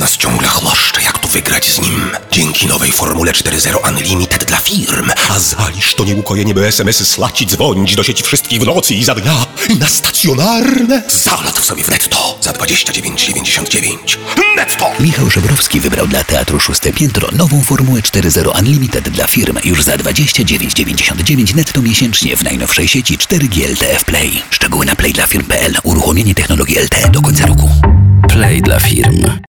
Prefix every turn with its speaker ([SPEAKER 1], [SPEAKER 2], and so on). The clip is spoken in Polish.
[SPEAKER 1] nas ciągle chłoszcze, jak tu wygrać z nim. Dzięki nowej formule 4.0 Unlimited dla firm. A zalisz to nieukojenie, by SMS-y slać i dzwonić do sieci wszystkich w nocy i za dnia. I na stacjonarne. Załatw sobie w netto za 29,99. Netto!
[SPEAKER 2] Michał Żebrowski wybrał dla Teatru Szóste Piętro nową formułę 4.0 Unlimited dla firm już za 29,99 netto miesięcznie w najnowszej sieci 4G LTE Play. Szczegóły na playdlafirm.pl. Uruchomienie technologii LTE do końca roku.
[SPEAKER 3] Play dla firm.